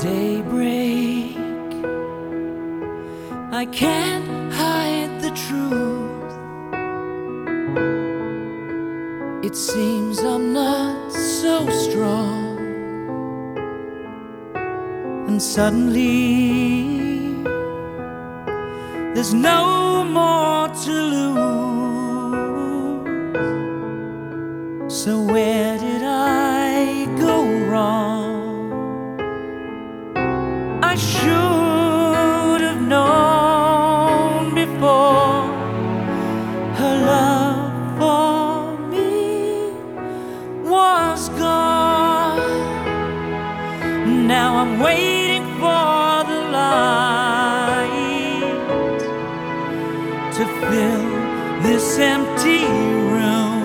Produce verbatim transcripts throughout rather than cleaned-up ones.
Daybreak, I can't hide the truth. It seems I'm not so strong, and suddenly there's no more to lose. So where did I go wrong? I should have known before her love for me was gone. Now I'm waiting for the light to fill this empty room.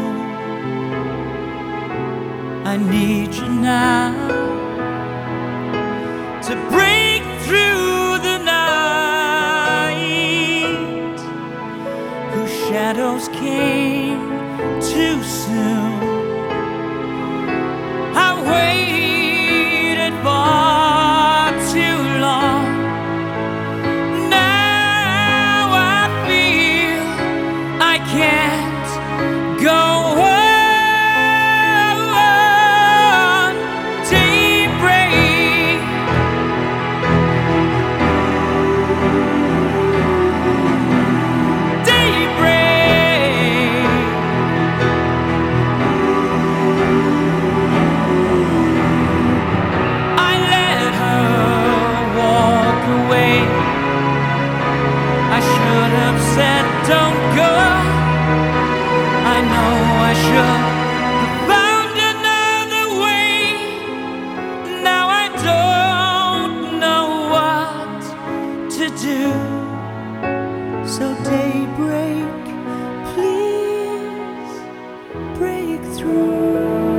I need you now to break through the night, whose shadows came too soon. I waited far too long. Now I feel I can't go on. Daybreak, daybreak, I let her walk away. I should have said don't go. I know I should have found another way. Now I don't know what to do. So daybreak, please break through.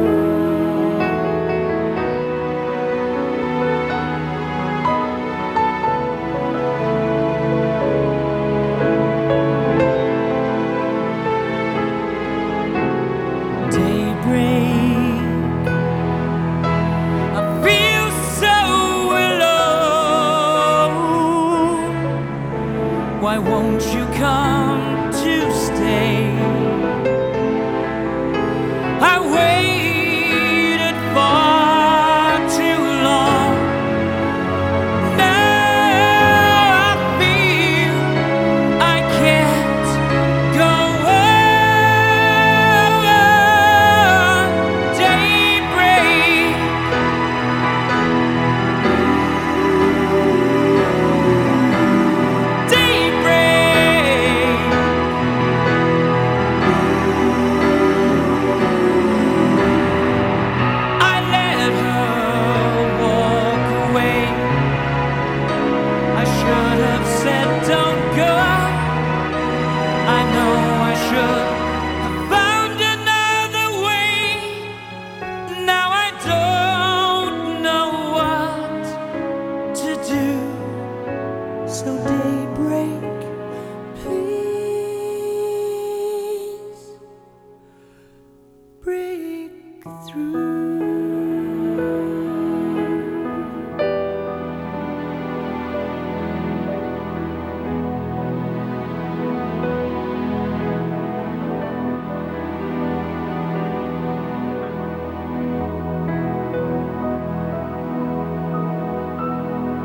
Daybreak, I feel so alone. Why won't you come?